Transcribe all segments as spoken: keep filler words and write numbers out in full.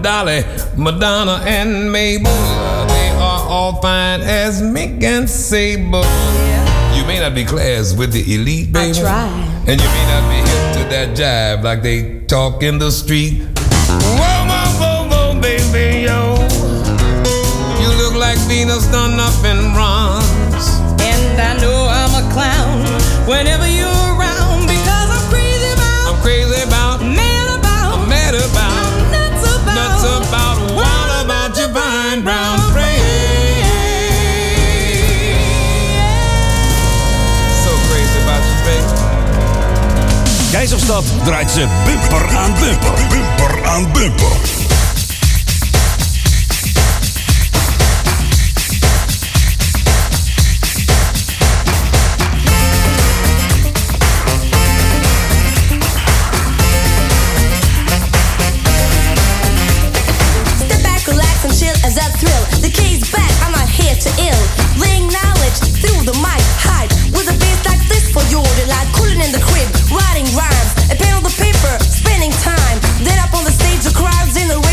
Dolly, Madonna, and Mabel. They are all fine as Mick and Sable. Yeah. You may not be class with the elite, baby. I try. And you may not be hip to that jive like they talk in the street. Whoa, whoa, whoa, whoa, baby, yo. You look like Venus done up in bronze. And I know I'm a clown whenever you're around, because I'm crazy about, I'm crazy about, mad about, I'm mad about, I'm nuts about, nuts about, what about your fine brown frame? So crazy about you, baby. Keizerstad draait ze bumper aan bumper. Bumper aan bumper. As that thrill, the key's back, I'm not here to ill. Laying knowledge through the mic, hide with a bass like this for your delight. Cooling in the crib, writing rhymes, a pen on the paper, spending time. Then up on the stage, the crowds in the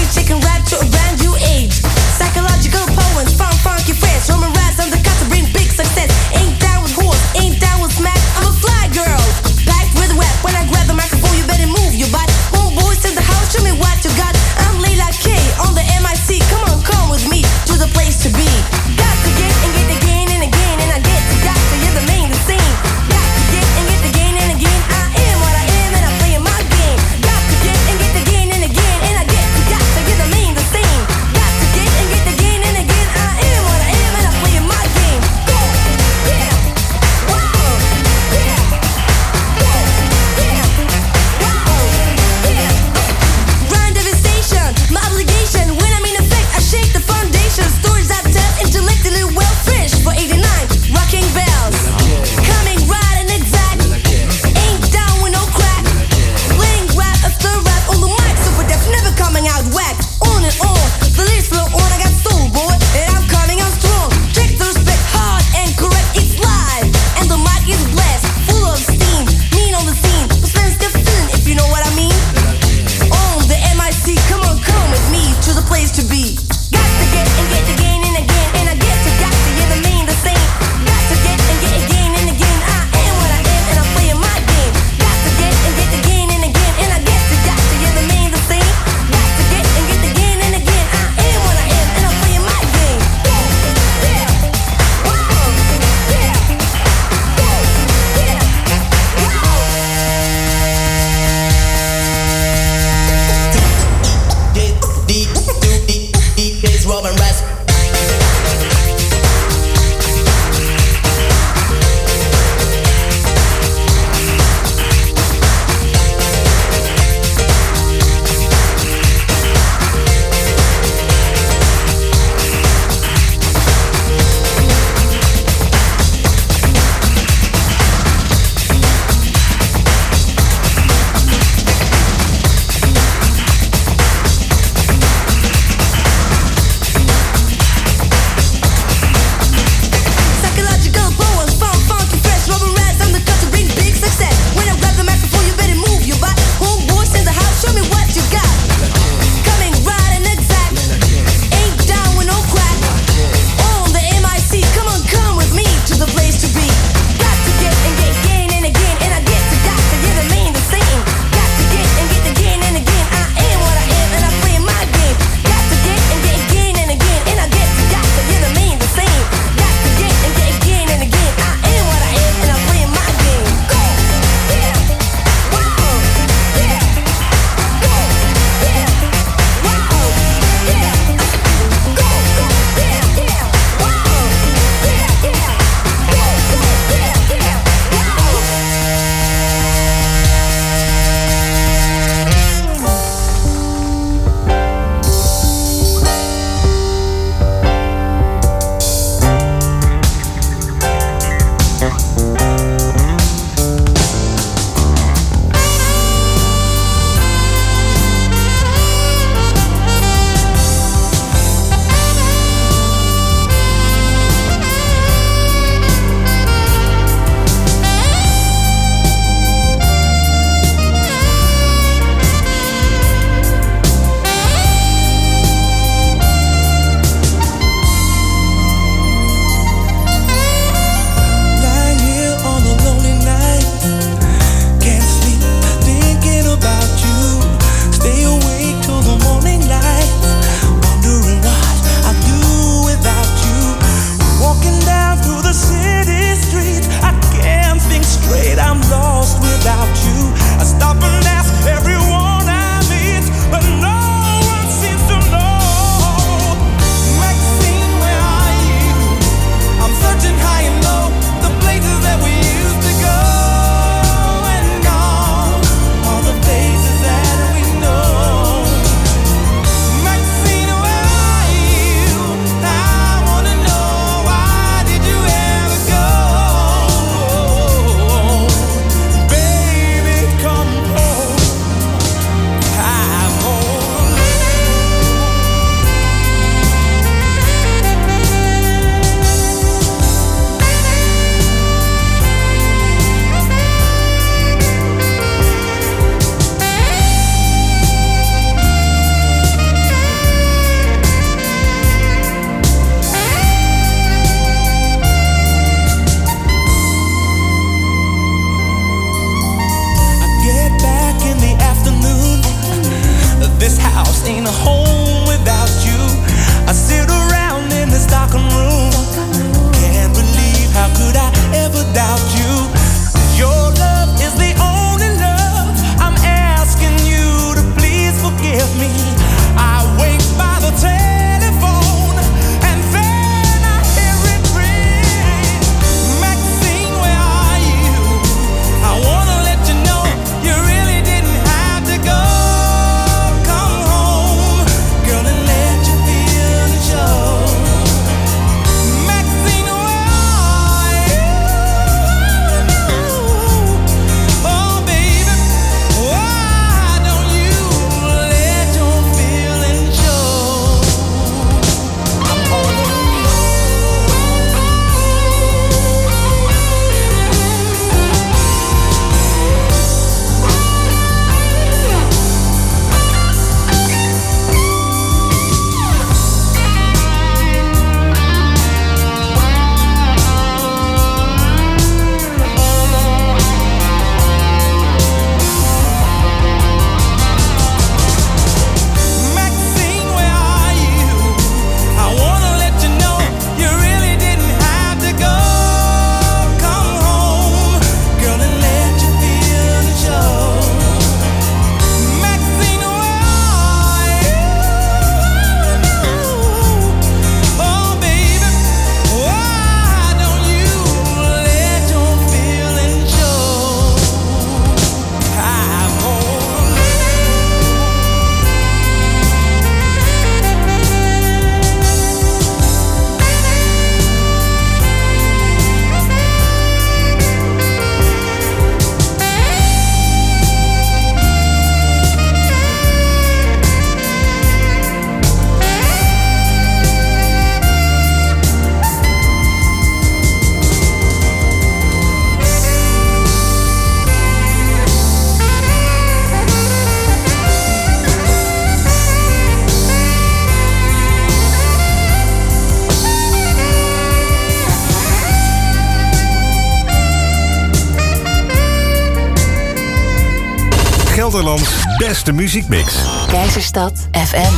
Gelderlands beste muziekmix. Keizerstad F M.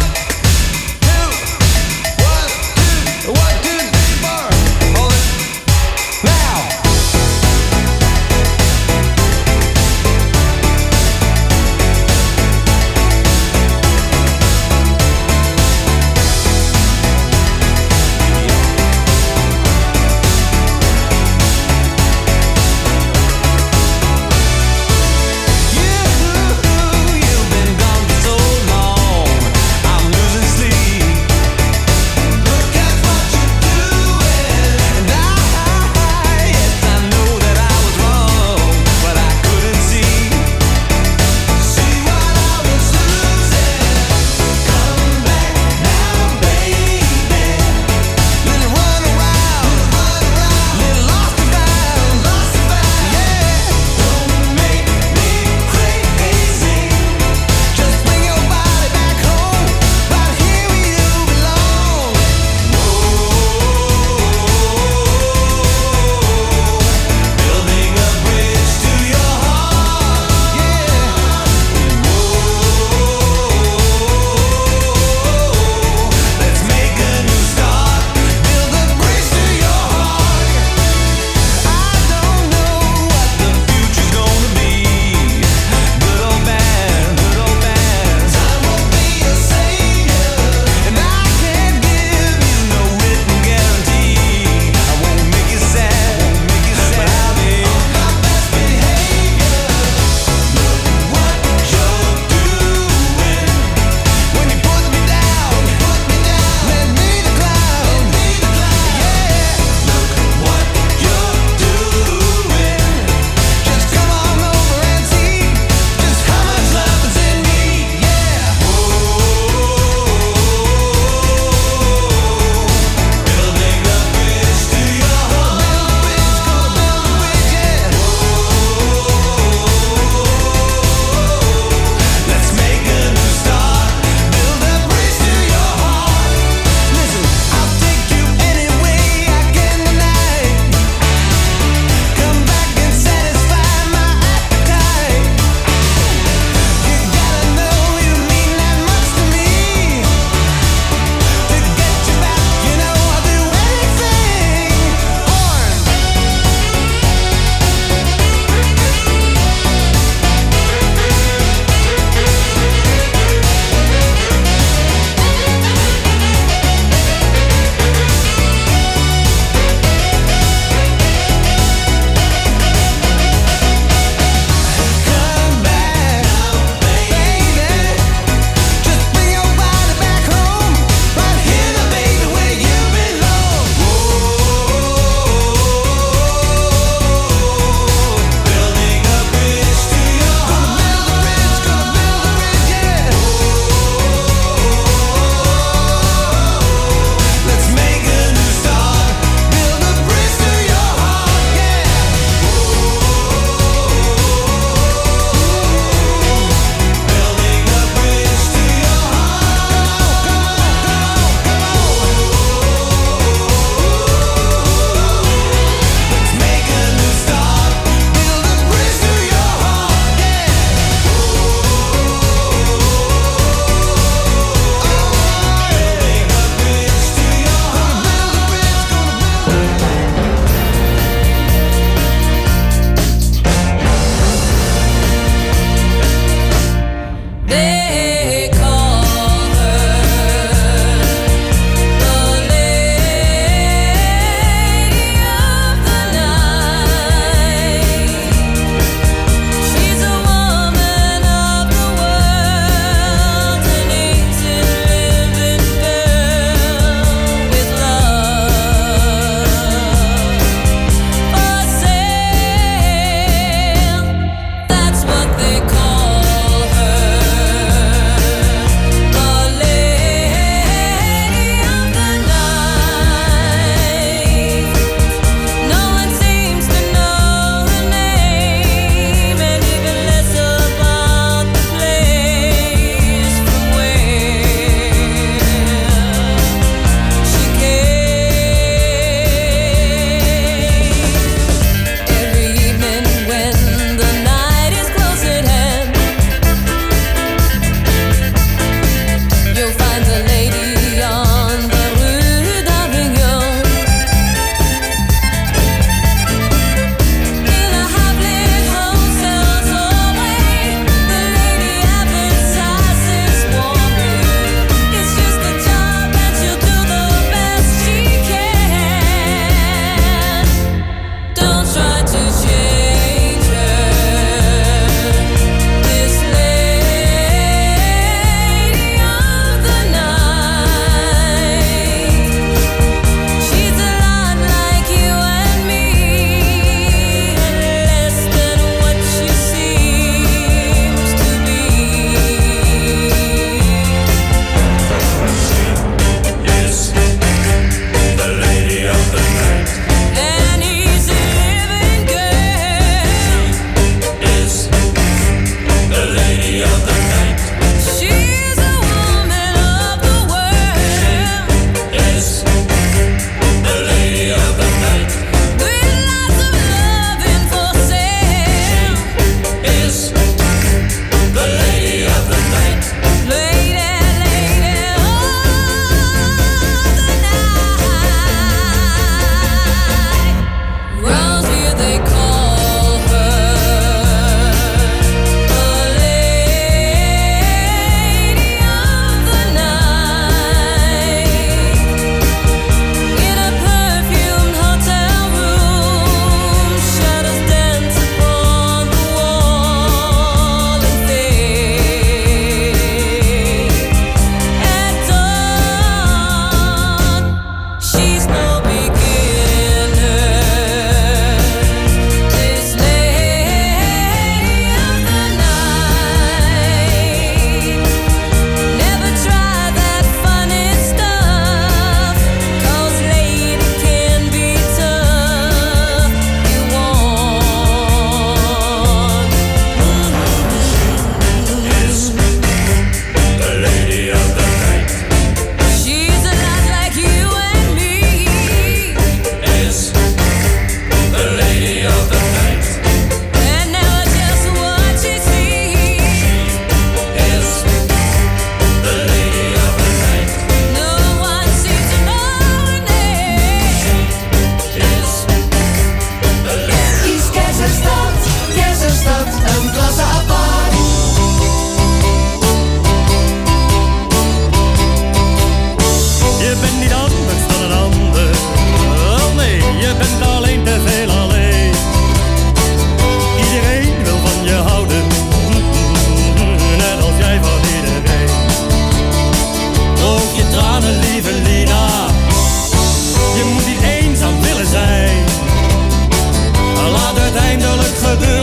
You've been gone so long. I'm losing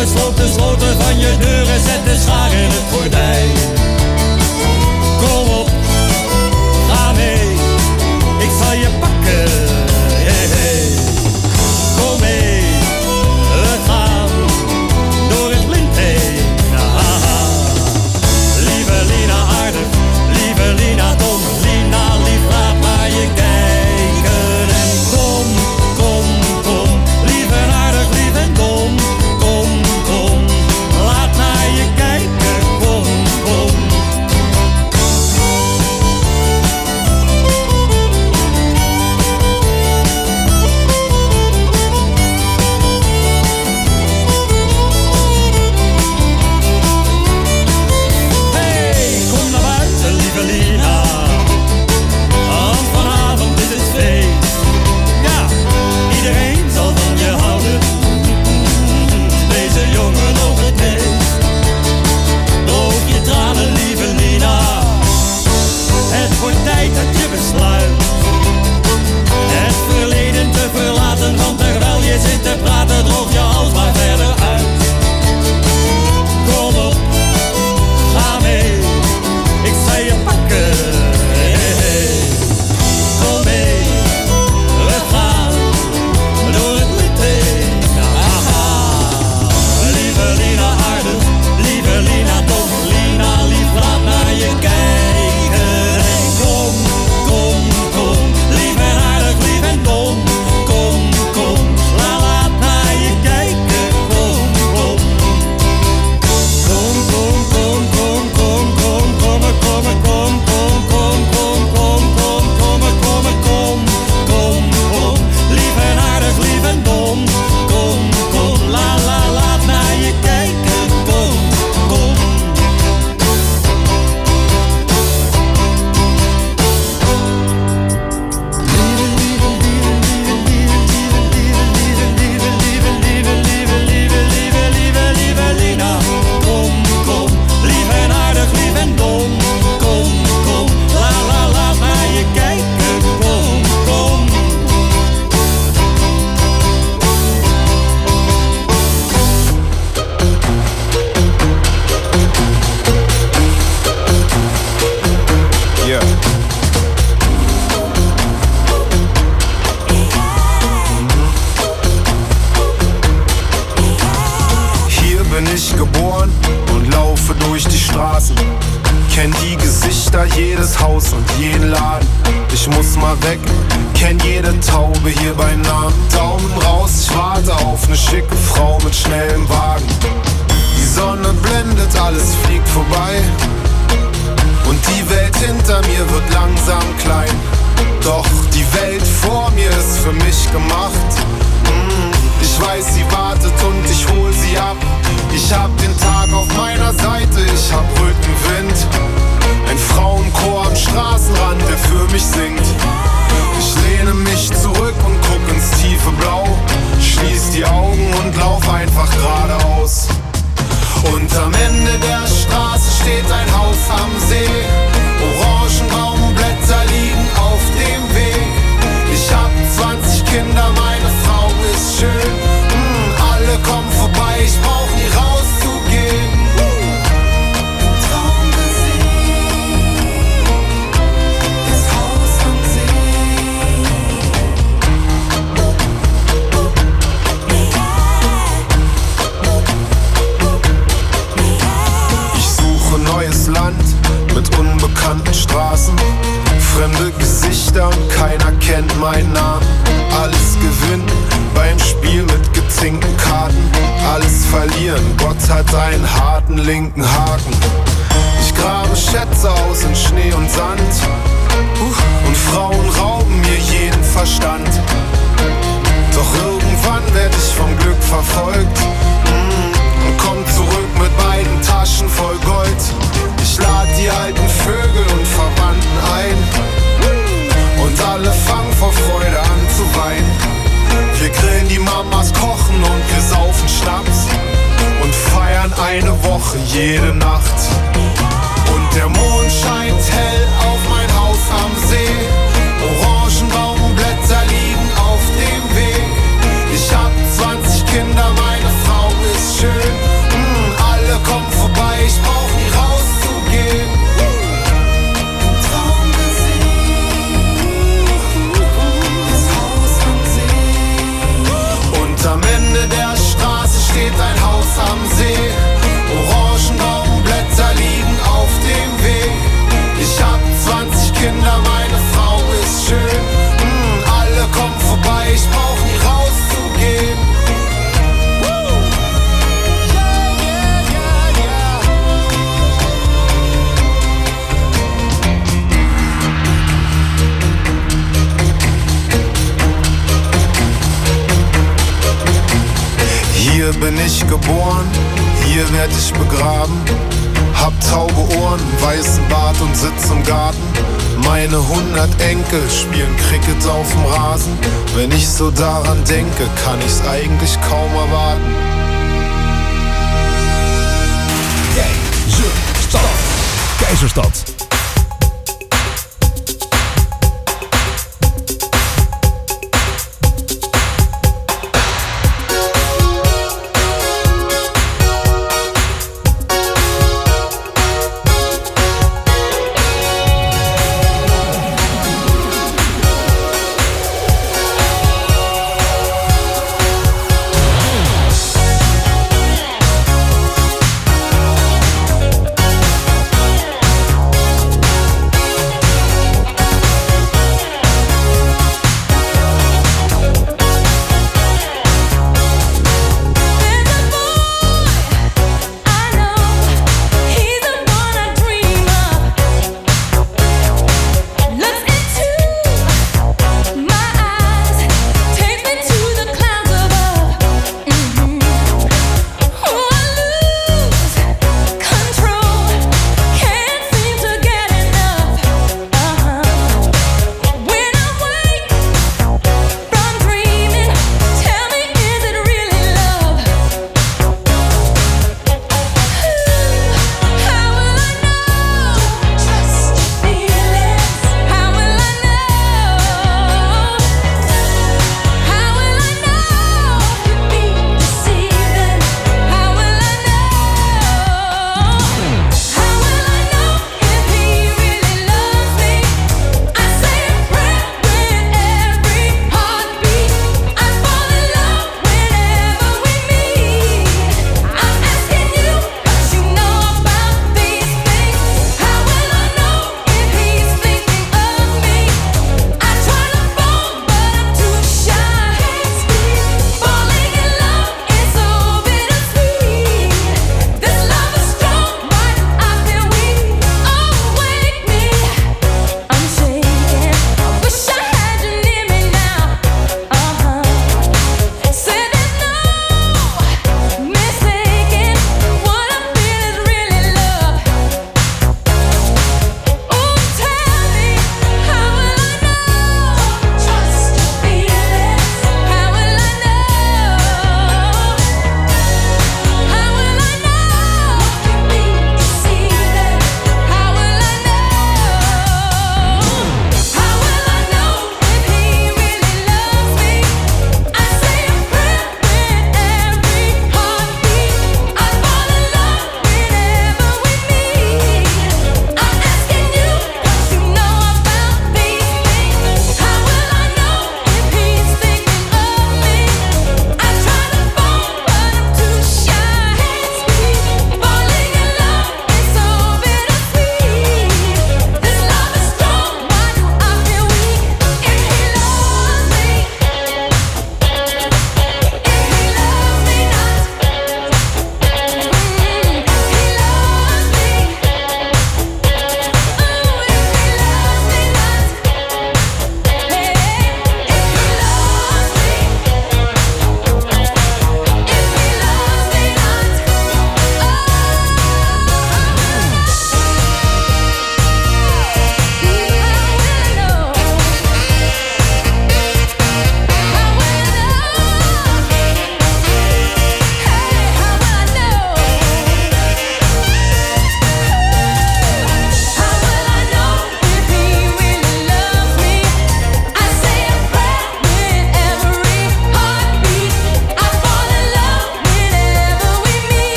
jongen, sloop de sloten van je deur en zet de schaar in het gordijn. Kom op, ga mee, ik zal je pakken. Hey, hey. Kom mee, we gaan door het lint heen. Aha. Lieve Lina aardig, lieve Lina dom, Lina lief laat naar je kijken. En kom, kom, kom, lief en aardig, lief en dom. Kom, kom, laat naar je kijken. Kom, kom. Hey, kom naar buiten, lieve Lina. Want vanavond is het feest. Ja, iedereen zal van je houden. Deze jongen nog het meest. Droog je tranen, lieve Lina. Het wordt tijd dat je besluit het verleden te verlaten, want terwijl je zit te praten droog je hals maar verder uit. Kom op, ga mee, ik zal je pakken. Hey, hey. Kom mee, we gaan door het lint heen. Aha. Lieve Lina aardig, lieve Lina dom, Lina lief laat naar je kijken. En kom, kom, kom, lief en aardig, lief en dom. Kom, kom, la laat naar je kijken. Kom, kom. Kom, kom, kom, kom, kom, kom, kom, kom, kom, kom, kom, kom, kom, kom, kom, kom, kom, kom, kom, lief en aardig, lief en dom. Kom, kom, la la laat naar je kijken. Kom, kom. Lina, kom, kom, lief en aardig, lief en dom. Kom, kom, la la laat naar je kijken. Kom, kom. Yeah. Hier bin ich geboren und laufe durch die Straßen. Kenn die Gesichter, jedes Haus und jeden Laden. Ich muss mal weg, kenn jede Taube hier bei Namen. Daumen raus, ich warte auf ne schicke Frau mit schnellem Wagen. Die Sonne blendet, alles fliegt vorbei. Und die Welt hinter mir wird langsam klein. Doch die Welt vor mir ist für mich gemacht. Mm, ich weiß, sie wartet und ich hol sie ab. Ich hab den Tag auf meiner Seite, ich hab Rückenwind. Ein Frauenchor am Straßenrand, der für mich singt. Ich lehne mich zurück und guck ins tiefe Blau. Schließ die Augen und lauf einfach geradeaus. Und am Ende der Straße steht ein Haus am See. Orangenbaumblätter liegen auf dem Weg. Ich hab zwanzig Kinder, meine Frau ist schön. Mm, alle kommen vorbei, ich brauch nie rauszugehen. Traum gesehen, das Haus am See. Ich suche neues Land mit unbekannten Straßen, fremde Gesichter und keiner kennt meinen Namen. Alles gewinnen beim Spiel mit gezinkten Karten, alles verlieren, Gott hat einen harten linken Haken. Ich grabe Schätze aus in Schnee und Sand, und Frauen rauben mir jeden Verstand. Doch irgendwann werd ich vom Glück verfolgt, mm, und komm zurück mit beiden Taschen voll Gold. Ich lad die alten Vögel und Verwandten ein, und alle fangen vor Freude an zu weinen. Wir grillen, die Mamas kochen und wir saufen Schnaps und feiern eine Woche jede Nacht. Und der Mond scheint hell auf mein Haus am See. Orangenbaumblätter liegen auf dem Weg. Ich hab zwanzig Kinder, meine Frau ist schön. Haus am See. Orangenbaumblätter liegen auf dem Weg. Ich hab zwanzig Kinder, meine Frau ist schön. Mm, alle kommen vorbei, ich brauch nie rauszugehen. Woo! Yeah, yeah, yeah, yeah. Hier bin ich geboren, hier werd ich begraben. Hab taube Ohren, weißen Bart und sitz im Garten. Meine hundert Enkel spielen Cricket auf dem Rasen. Wenn ich so daran denke, kann ich's eigentlich kaum erwarten. Keizerstad. Keizerstad.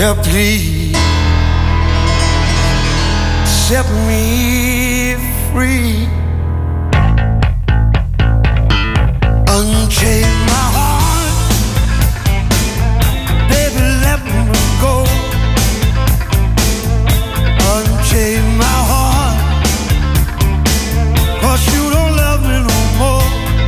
Well, please set me free. Unchain my heart, baby, let me go. Unchain my heart, 'cause you don't love me no more.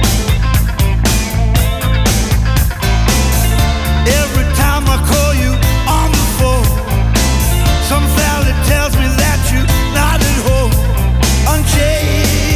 Every time I call you on the phone, some valley tells me that you're not at home. Unchain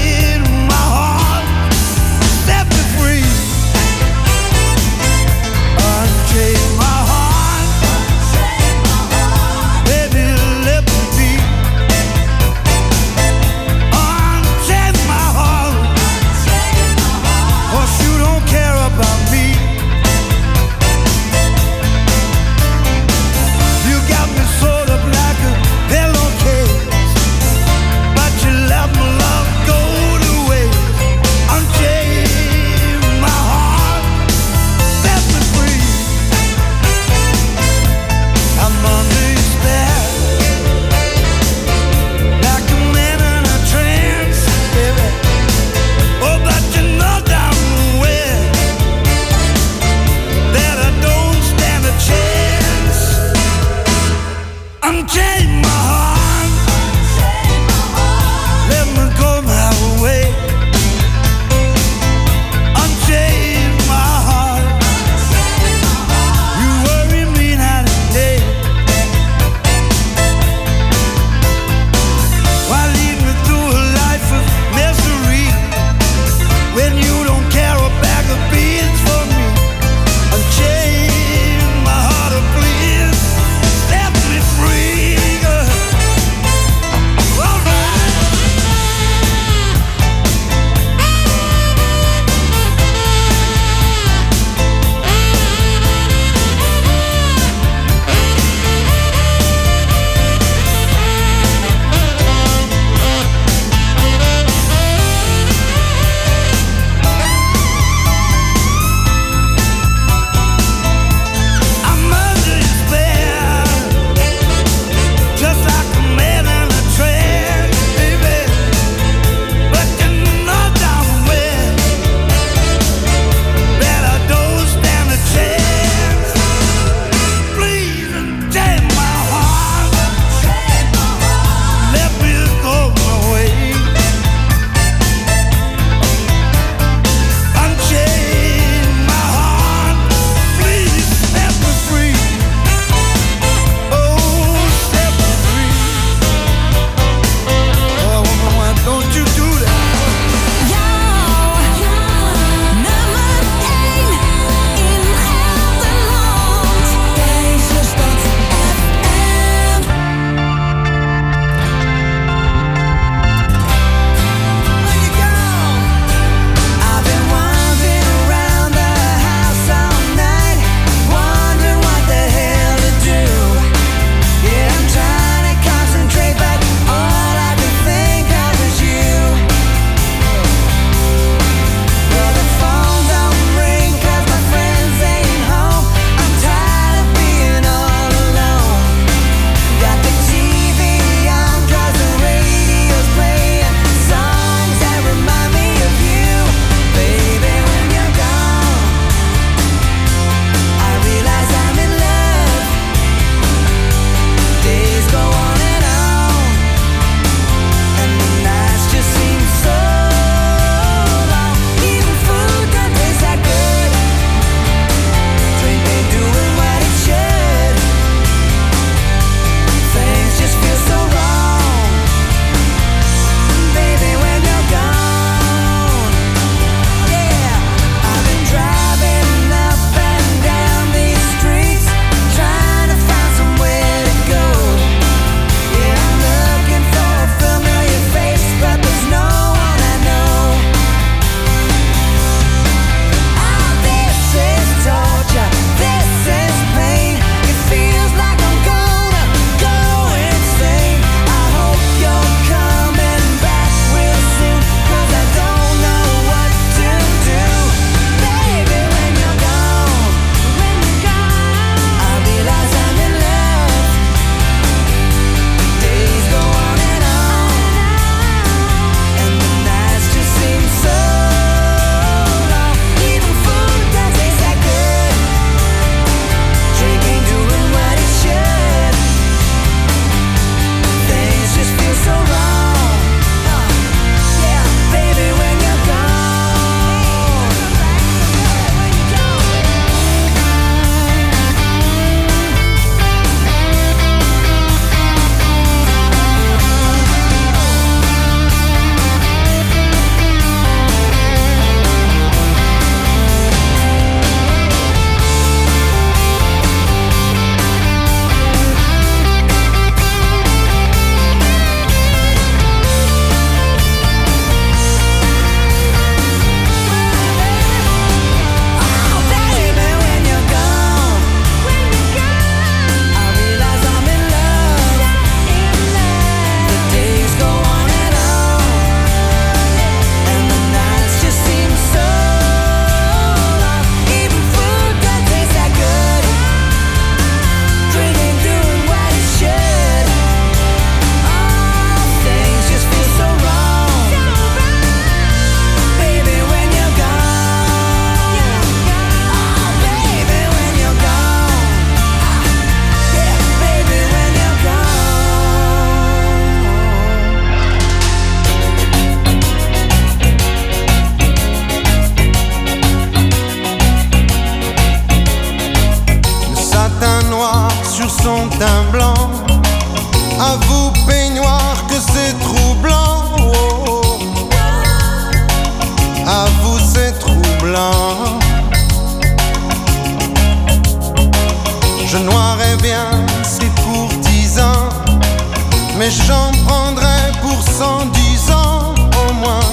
mais j'en prendrai pour cent dix ans au moins,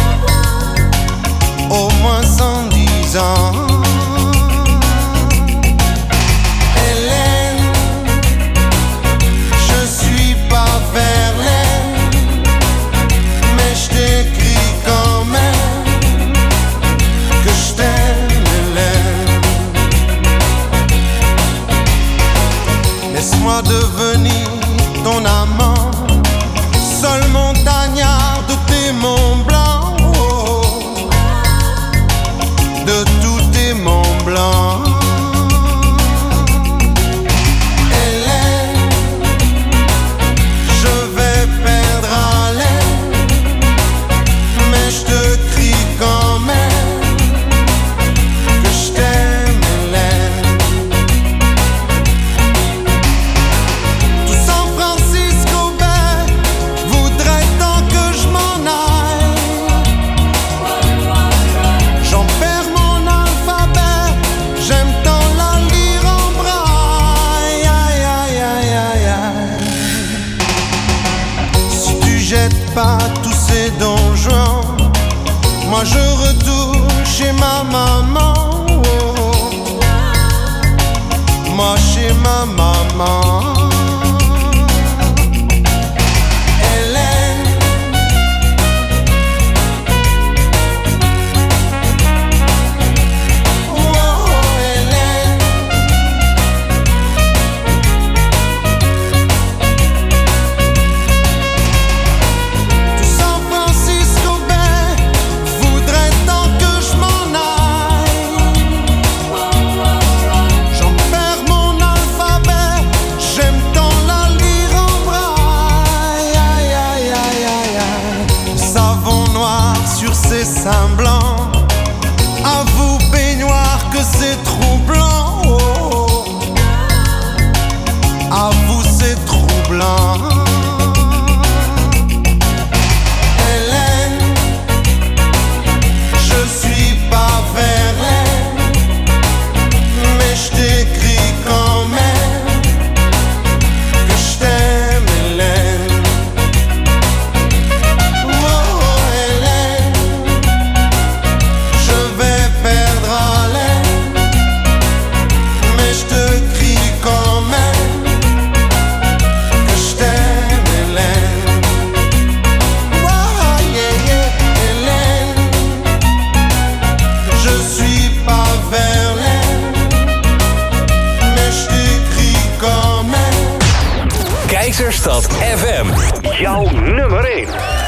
au moins cent dix ans. Hélène, je suis pas Verlaine, mais je t'écris quand même que je t'aime, Hélène. Laisse-moi devenir ton amant, seul montagnard de tes monts blancs, oh, de tous tes monts blancs. Hélène, je vais perdre haleine, mais je te crie quand même que je t'aime, Hélène. Tout San Francisco Bay voudrait tant que je m'en aille. J'en perds mon alphabet, j'aime tant la lire en braille. Aïe, aïe, aïe, aïe, aïe. Si tu jettes pas tous ces donjons, moi je retourne chez ma maman, oh. Moi chez ma maman. Hélène, oh, oh, Hélène. Tout San Francisco Bay voudrait tant que je m'en aille. J'en perds mon alphabet, j'aime tant la lire en braille. Aïe, aïe, aïe, aïe, aïe. Savon noir sur ses seins blancs, avoue peignoir que c'est troublant, oh, oh. Avoue c'est troublant. Hélène, je suis pas Verlaine, mais je t'écris quand même que je t'aime, Hélène. Oh, oh, Hélène, je vais perdre haleine, mais je te crie quand même que je t'aime, Hélène. Oh, yeah, yeah, Hélène, je suis pas Verlaine, mais je t'écris quand même. Keizerstad F M, jouw nummer één.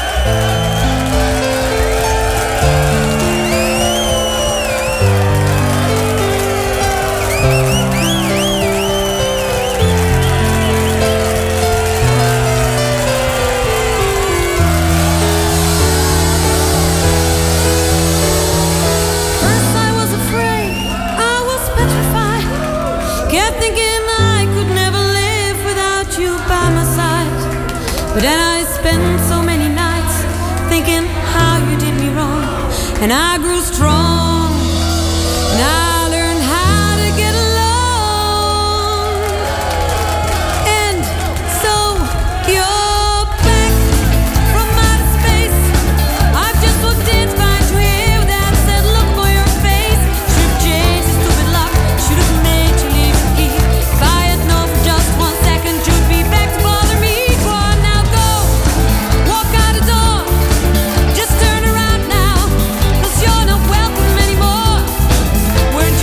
First I was afraid, I was petrified. Kept thinking I could never live without you by my side. But then I spent so many nights thinking how you did me wrong, and I grew strong, and I learned how to get along. And so you're back from outer space. I've just walked in to find you here with that said look for your face. Should've changed the stupid lock, should've made you leave the key. If I had known for just one second you'd be back to bother me. Go on now, go, walk out the door. Just turn around now, 'cause you're not welcome anymore. We're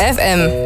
F M.